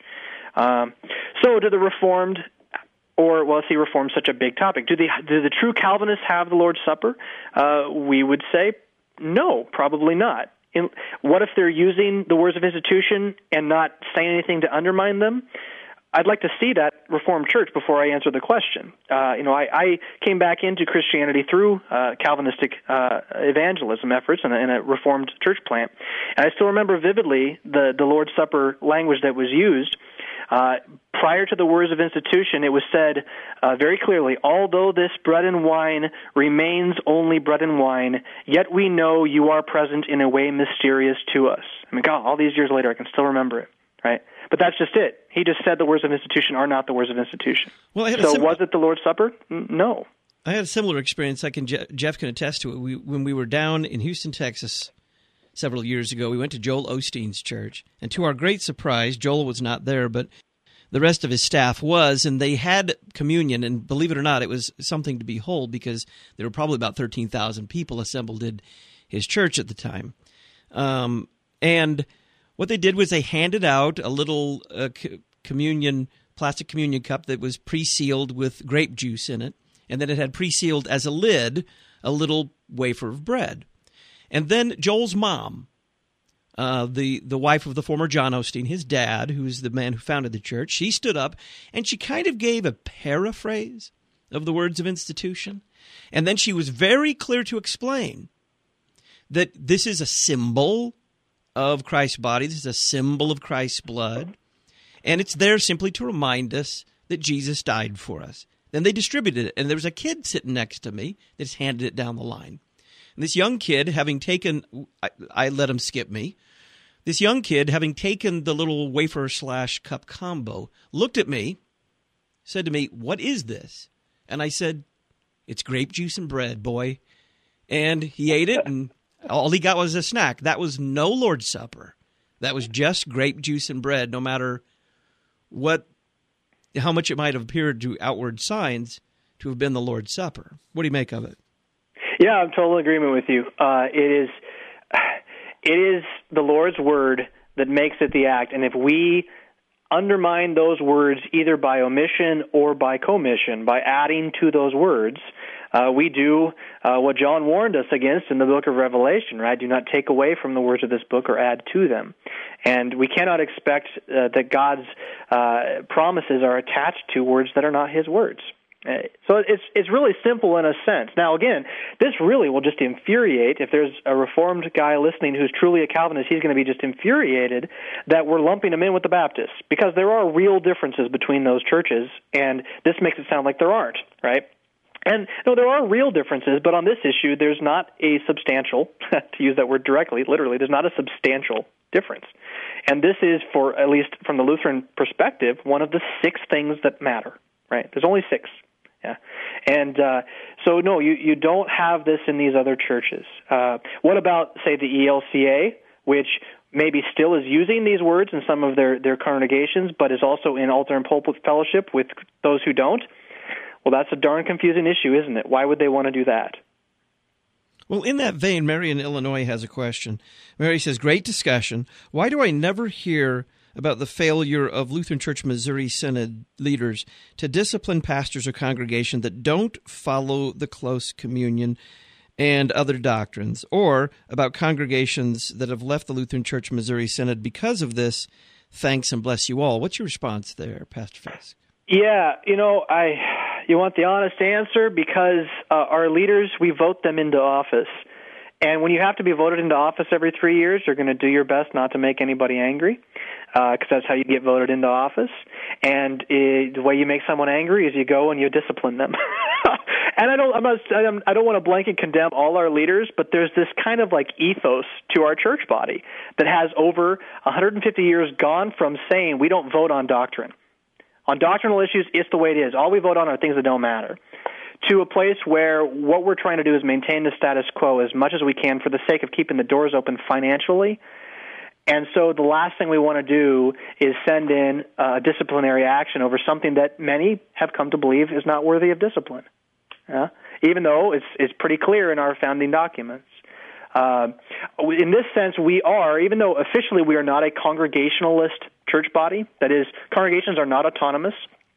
So do the Reformed, Reformed such a big topic. Do the true Calvinists have the Lord's Supper? We would say no, probably not. What if they're using the words of institution and not saying anything to undermine them? I'd like to see that Reformed church before I answer the question. I came back into Christianity through Calvinistic evangelism efforts in a Reformed church plant, and I still remember vividly the Lord's Supper language that was used. Prior to the words of institution, it was said very clearly, although this bread and wine remains only bread and wine, yet we know you are present in a way mysterious to us. I mean, God, all these years later, I can still remember it, right? But that's just it. He just said the words of institution are not the words of institution. Well, was it the Lord's Supper? No. I had a similar experience. Jeff can attest to it. When we were down in Houston, Texas, several years ago, we went to Joel Osteen's church, and to our great surprise, Joel was not there, but the rest of his staff was, and they had communion, and believe it or not, it was something to behold because there were probably about 13,000 people assembled in his church at the time. And what they did was they handed out a little plastic communion cup that was pre-sealed with grape juice in it, and then it had pre-sealed as a lid a little wafer of bread. And then Joel's mom, the wife of the former John Osteen, his dad, who's the man who founded the church, she stood up and she kind of gave a paraphrase of the words of institution. And then she was very clear to explain that this is a symbol of Christ's body, this is a symbol of Christ's blood, and it's there simply to remind us that Jesus died for us. Then they distributed it, and there was a kid sitting next to me that just handed it down the line. And this young kid, having taken, I let him skip me, this young kid, having taken the little wafer/cup combo, looked at me, said to me, "What is this?" And I said, "It's grape juice and bread, boy." And he ate it, and all he got was a snack. That was no Lord's Supper. That was just grape juice and bread, no matter how much it might have appeared to outward signs to have been the Lord's Supper. What do you make of it? Yeah, I'm total agreement with you. It is the Lord's word that makes it the act, and if we undermine those words either by omission or by commission, by adding to those words, we do what John warned us against in the book of Revelation, right? Do not take away from the words of this book or add to them. And we cannot expect that God's promises are attached to words that are not his words. So it's really simple in a sense. Now, again, this really will just infuriate. If there's a Reformed guy listening who's truly a Calvinist, he's going to be just infuriated that we're lumping him in with the Baptists, because there are real differences between those churches, and this makes it sound like there aren't, right? And no, there are real differences, but on this issue, there's not a substantial, to use that word directly, literally, there's not a substantial difference. And this is, for at least from the Lutheran perspective, one of the 6 things that matter, right? There's only 6. Yeah, and so no, you don't have this in these other churches. What about, say, the ELCA, which maybe still is using these words in some of their congregations, but is also in altar and pulpit fellowship with those who don't? Well, that's a darn confusing issue, isn't it? Why would they want to do that? Well, in that vein, Mary in Illinois has a question. Mary says, "Great discussion. Why do I never hear about the failure of Lutheran Church Missouri Synod leaders to discipline pastors or congregation that don't follow the close communion and other doctrines, or about congregations that have left the Lutheran Church Missouri Synod because of this? Thanks and bless you all." What's your response there, Pastor Fisk? Yeah, you want the honest answer, because our leaders, we vote them into office. And when you have to be voted into office every 3 years, you're going to do your best not to make anybody angry, because that's how you get voted into office. And the way you make someone angry is you go and you discipline them. And I don't want to blanket condemn all our leaders, but there's this kind of like ethos to our church body that has over 150 years gone from saying we don't vote on doctrine. On doctrinal issues, it's the way it is. All we vote on are things that don't matter, to a place where what we're trying to do is maintain the status quo as much as we can for the sake of keeping the doors open financially. And so the last thing we want to do is send in disciplinary action over something that many have come to believe is not worthy of discipline, even though it's pretty clear in our founding documents. In this sense, we are, even though officially we are not a congregationalist church body, that is, congregations are not autonomous.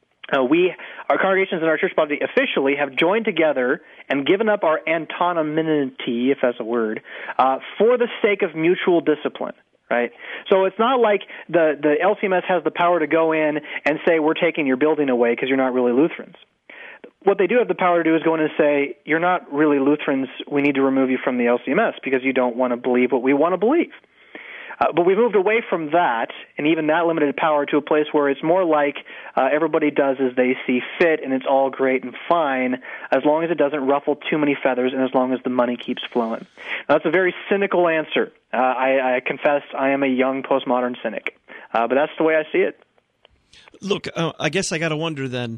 Our congregations in our church body officially have joined together and given up our anonymity, if that's a word, for the sake of mutual discipline. Right? So it's not like the LCMS has the power to go in and say, we're taking your building away because you're not really Lutherans. What they do have the power to do is go in and say, you're not really Lutherans, we need to remove you from the LCMS because you don't want to believe what we want to believe. But we moved away from that, and even that limited power, to a place where it's more like everybody does as they see fit, and it's all great and fine, as long as it doesn't ruffle too many feathers and as long as the money keeps flowing. Now, that's a very cynical answer. I confess I am a young postmodern cynic, but that's the way I see it. Look, I guess I got to wonder then,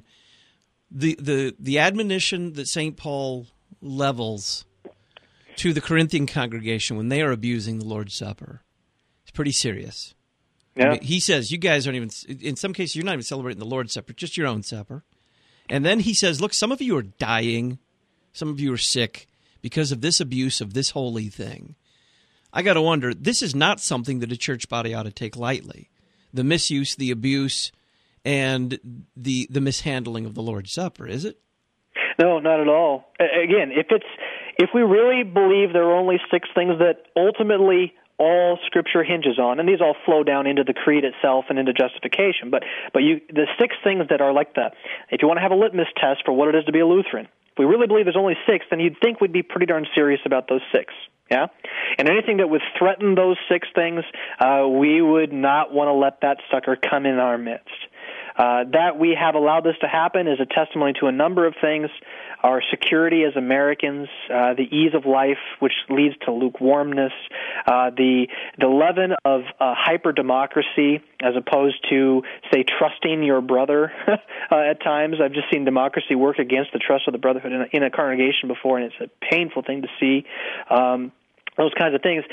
the admonition that St. Paul levels to the Corinthian congregation when they are abusing the Lord's Supper, pretty serious. Yeah. I mean, he says, you guys aren't even, in some cases, you're not even celebrating the Lord's Supper, just your own supper. And then he says, look, some of you are dying, some of you are sick because of this abuse of this holy thing. I got to wonder, this is not something that a church body ought to take lightly. The misuse, the abuse, and the mishandling of the Lord's Supper, is it? No, not at all. Again, if we really believe there are only 6 things that ultimately all Scripture hinges on, and these all flow down into the creed itself and into justification. But the 6 things that are like if you want to have a litmus test for what it is to be a Lutheran, if we really believe there's only 6, then you'd think we'd be pretty darn serious about those 6. Yeah, and anything that would threaten those 6 things, we would not want to let that sucker come in our midst. That we have allowed this to happen is a testimony to a number of things: our security as Americans, the ease of life, which leads to lukewarmness, the leaven of hyper-democracy as opposed to, say, trusting your brother at times. I've just seen democracy work against the trust of the brotherhood in a congregation before, and it's a painful thing to see. Those kinds of things.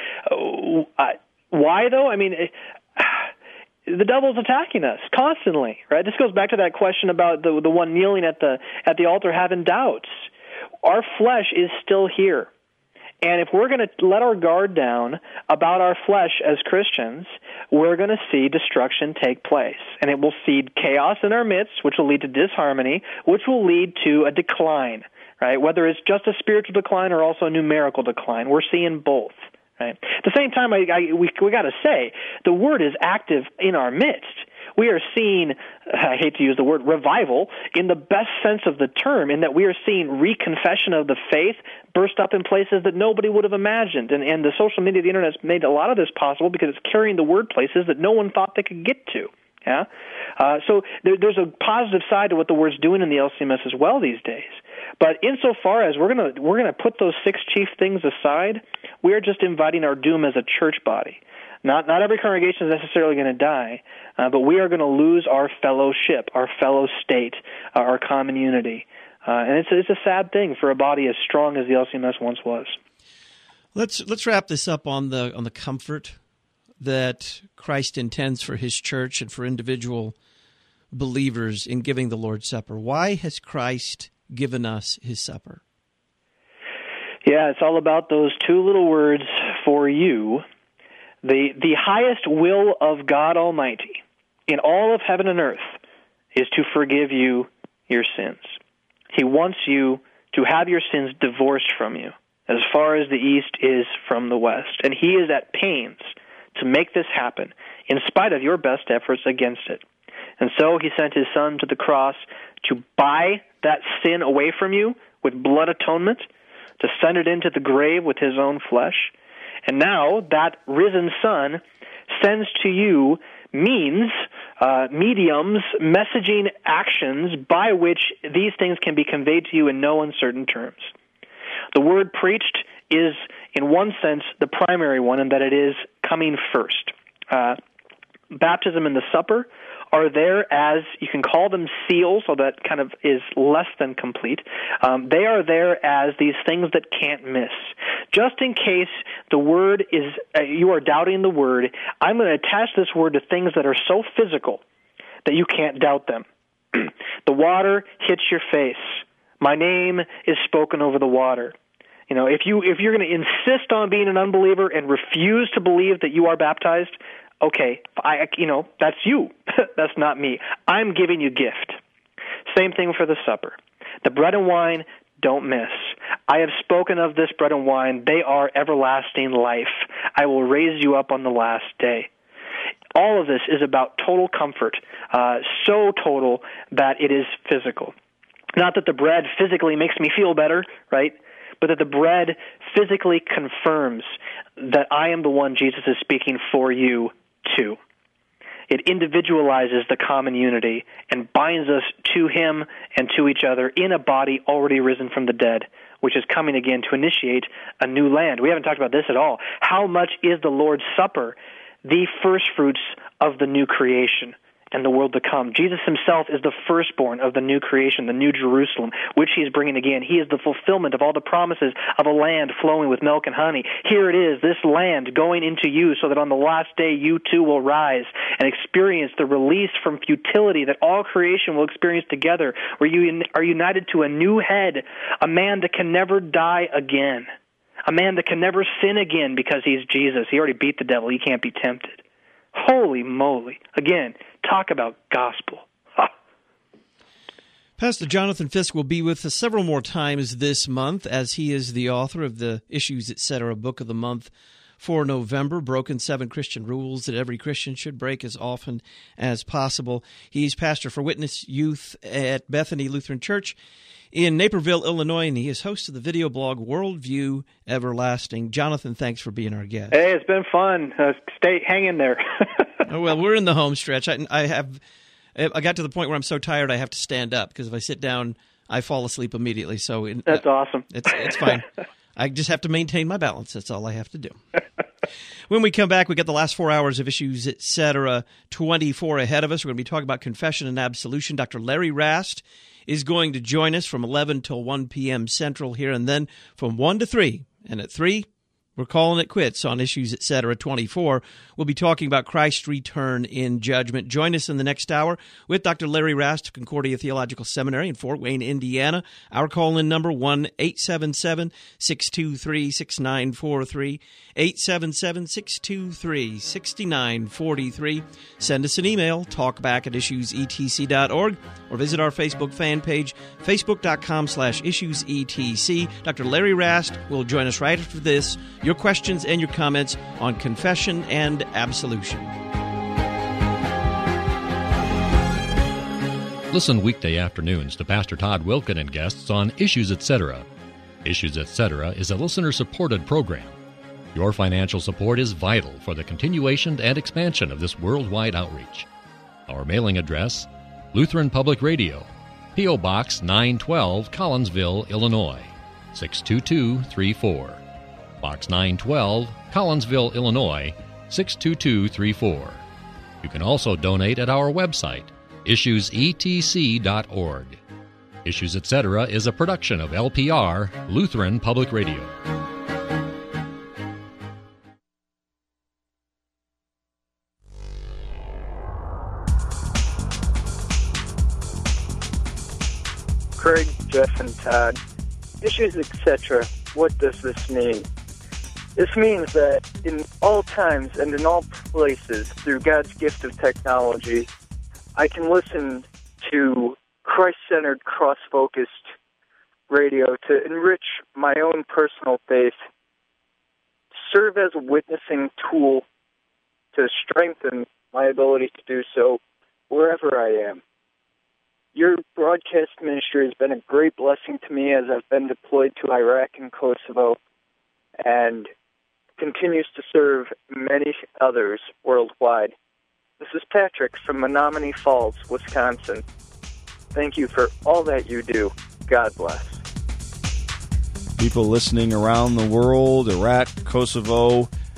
Why, though? I mean, the devil's attacking us constantly, right? This goes back to that question about the one kneeling at the altar having doubts. Our flesh is still here. And if we're going to let our guard down about our flesh as Christians, we're going to see destruction take place. And it will seed chaos in our midst, which will lead to disharmony, which will lead to a decline, right? Whether it's just a spiritual decline or also a numerical decline. We're seeing both. Right. At the same time, we got to say, the Word is active in our midst. We are seeing, I hate to use the word revival, in the best sense of the term, in that we are seeing reconfession of the faith burst up in places that nobody would have imagined. And the social media, the Internet has made a lot of this possible because it's carrying the Word places that no one thought they could get to. Yeah, so there's a positive side to what the Word's doing in the LCMS as well these days. But insofar as we're gonna put those 6 chief things aside, we are just inviting our doom as a church body. Not every congregation is necessarily going to die, but we are going to lose our fellowship, our fellow state, our common unity, and it's a sad thing for a body as strong as the LCMS once was. Let's wrap this up on the comfort that Christ intends for His church and for individual believers in giving the Lord's Supper. Why has Christ given us His supper? Yeah, it's all about those 2 little words, for you. The highest will of God Almighty in all of heaven and earth is to forgive you your sins. He wants you to have your sins divorced from you as far as the east is from the west. And He is at pains to make this happen in spite of your best efforts against it. And so He sent His Son to the cross to buy that sin away from you with blood atonement, to send it into the grave with His own flesh. And now that risen Son sends to you mediums, messaging actions by which these things can be conveyed to you in no uncertain terms. The word preached is, in one sense, the primary one in that it is coming first. Baptism and the supper are there as, you can call them seals, so that kind of is less than complete. They are there as these things that can't miss. Just in case the word is, you are doubting the word, I'm going to attach this word to things that are so physical that you can't doubt them. The water hits your face. My name is spoken over the water. You know, if you're going to insist on being an unbeliever and refuse to believe that you are baptized, okay, that's you. That's not me. I'm giving you gift. Same thing for the supper. The bread and wine, don't miss. I have spoken of this bread and wine. They are everlasting life. I will raise you up on the last day. All of this is about total comfort, so total that it is physical. Not that the bread physically makes me feel better, right? But that the bread physically confirms that I am the one Jesus is speaking for you to. It individualizes the common unity and binds us to him and to each other in a body already risen from the dead, which is coming again to initiate a new land. We haven't talked about this at all. How much is the Lord's Supper the first fruits of the new creation and the world to come? Jesus himself is the firstborn of the new creation, the new Jerusalem, which he is bringing again. He is the fulfillment of all the promises of a land flowing with milk and honey. Here it is, this land going into you, so that on the last day you too will rise and experience the release from futility that all creation will experience together, where you are united to a new head, a man that can never die again, a man that can never sin again because he's Jesus. He already beat the devil. He can't be tempted. Holy moly. Again, talk about gospel. Ha. Pastor Jonathan Fisk will be with us several more times this month, as he is the author of the Issues, Etc. book of the month for November, Broken 7 Christian Rules that Every Christian Should Break as Often as Possible. He's pastor for Witness Youth at Bethany Lutheran Church in Naperville, Illinois, and he is host of the video blog Worldview Everlasting. Jonathan, thanks for being our guest. Hey, it's been fun. Hang in there. Oh, well, we're in the home stretch. I got to the point where I'm so tired I have to stand up, because if I sit down, I fall asleep immediately. So that's awesome. It's fine. I just have to maintain my balance. That's all I have to do. When we come back, we got the last 4 hours of Issues, Etc. 24 ahead of us. We're going to be talking about confession and absolution. Dr. Larry Rast is going to join us from 11 till 1 p.m. Central here, and then from 1 to 3. And at 3, we're calling it quits on Issues, Etc. 24. We'll be talking about Christ's return in judgment. Join us in the next hour with Dr. Larry Rast of Concordia Theological Seminary in Fort Wayne, Indiana. Our call-in number, 1-877-623-6943, 877-623-6943. Send us an email, talkback@issuesetc.org, or visit our Facebook fan page, facebook.com/issuesetc. Dr. Larry Rast will join us right after this. Your questions and your comments on confession and absolution. Listen weekday afternoons to Pastor Todd Wilken and guests on Issues, Etc. Issues, Etc. is a listener-supported program. Your financial support is vital for the continuation and expansion of this worldwide outreach. Our mailing address, Lutheran Public Radio, P.O. Box 912, Collinsville, Illinois, 62234. Box 912, Collinsville, Illinois, 62234. You can also donate at our website, issuesetc.org. Issues, Etc. is a production of LPR, Lutheran Public Radio. Craig, Jeff, and Todd. Issues, Etc. What does this mean? This means that in all times and in all places, through God's gift of technology, I can listen to Christ-centered, cross-focused radio to enrich my own personal faith, serve as a witnessing tool to strengthen my ability to do so wherever I am. Your broadcast ministry has been a great blessing to me as I've been deployed to Iraq and Kosovo, and continues to serve many others worldwide. This is Patrick from Menominee Falls, Wisconsin. Thank you for all that you do. God bless. People listening around the world, Iraq, Kosovo,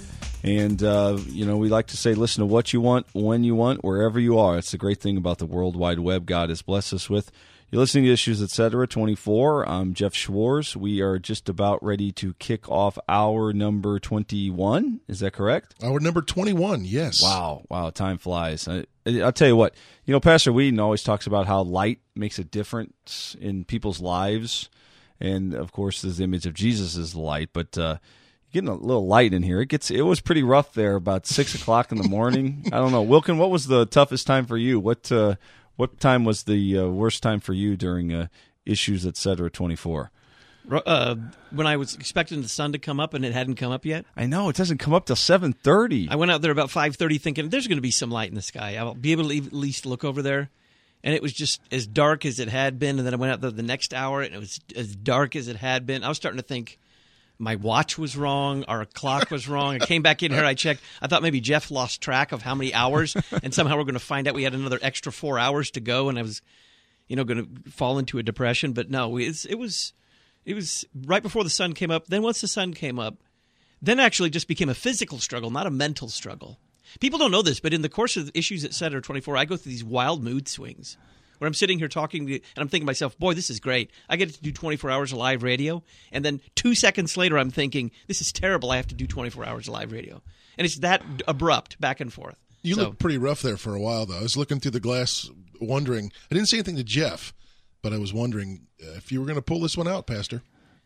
And, we like to say, listen to what you want, when you want, wherever you are. It's the great thing about the World Wide Web God has blessed us with. You're listening to Issues, Etc. 24. I'm Jeff Schwartz. We are just about ready to kick off hour number 21. Is that correct? Hour number 21, yes. Wow, time flies. I'll tell you what, Pastor Whedon always talks about how light makes a difference in people's lives. And, of course, the image of Jesus is the light, but getting a little light in here. It was pretty rough there about 6 o'clock in the morning. I don't know. Wilkin, what was the toughest time for you? What time was the worst time for you during Issues, Etc. 24? When I was expecting the sun to come up and it hadn't come up yet. I know, it doesn't come up till 7:30. I went out there about 5:30 thinking there's going to be some light in the sky. I'll be able to at least look over there. And it was just as dark as it had been. And then I went out there the next hour and it was as dark as it had been. I was starting to think my watch was wrong, our clock was wrong. I came back in here, I checked. I thought maybe Jeff lost track of how many hours, and somehow we're going to find out we had another extra 4 hours to go, and I was, going to fall into a depression. But no, it was right before the sun came up. Then once the sun came up, then actually just became a physical struggle, not a mental struggle. People don't know this, but in the course of Issues, Etc. 24, I go through these wild mood swings where I'm sitting here talking and I'm thinking to myself, boy, this is great. I get to do 24 hours of live radio. And then 2 seconds later, I'm thinking, this is terrible. I have to do 24 hours of live radio. And it's that abrupt back and forth. You looked pretty rough there for a while, though. I was looking through the glass wondering. I didn't say anything to Jeff, but I was wondering if you were going to pull this one out, Pastor.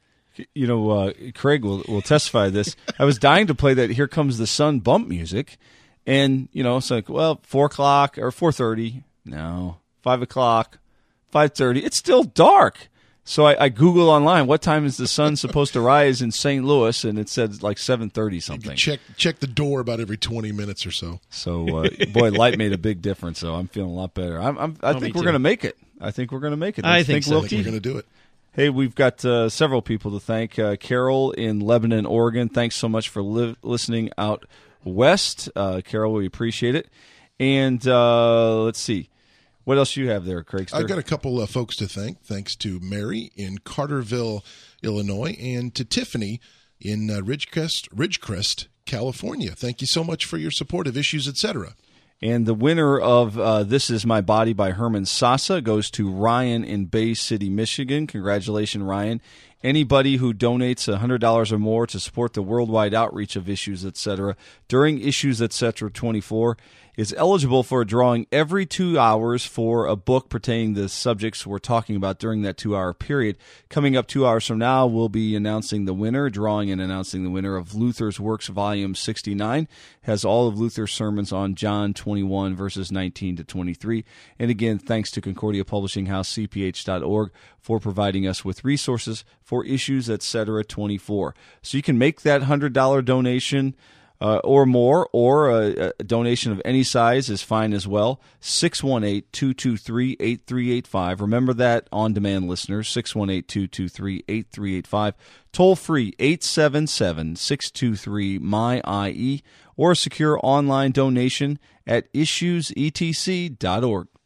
Craig will testify to this. I was dying to play that Here Comes the Sun bump music. And, it's like, 4 o'clock or 4:30. No. 5 o'clock, 5:30. It's still dark. So I Google online, what time is the sun supposed to rise in St. Louis? And it said like 7:30 something. Check the door about every 20 minutes or so. So, boy, light made a big difference. So I'm feeling a lot better. I think we're going to make it. I think we're going to make it. I think so. I think we're going to do it. Hey, we've got several people to thank. Carol in Lebanon, Oregon. Thanks so much for listening out west. Carol, we appreciate it. And let's see. What else do you have there, Craigster? I've got a couple of folks to thank. Thanks to Mary in Carterville, Illinois, and to Tiffany in Ridgecrest, California. Thank you so much for your support of Issues, Etc. And the winner of This Is My Body by Herman Sasa goes to Ryan in Bay City, Michigan. Congratulations, Ryan. Anybody who donates $100 or more to support the worldwide outreach of Issues, Etc. during Issues, Etc. 24 is eligible for a drawing every 2 hours for a book pertaining to the subjects we're talking about during that 2-hour period. Coming up 2 hours from now, we'll be announcing the winner, drawing and announcing the winner of Luther's Works, Volume 69. Has all of Luther's sermons on John 21, verses 19 to 23. And again, thanks to Concordia Publishing House, cph.org, for providing us with resources for Issues, Etc. 24. So you can make that $100 donation or more, or a donation of any size is fine as well. 618-223-8385. Remember that, on-demand listeners, 618-223-8385. Toll free, 877-623-MY-IE, or a secure online donation at issuesetc.org.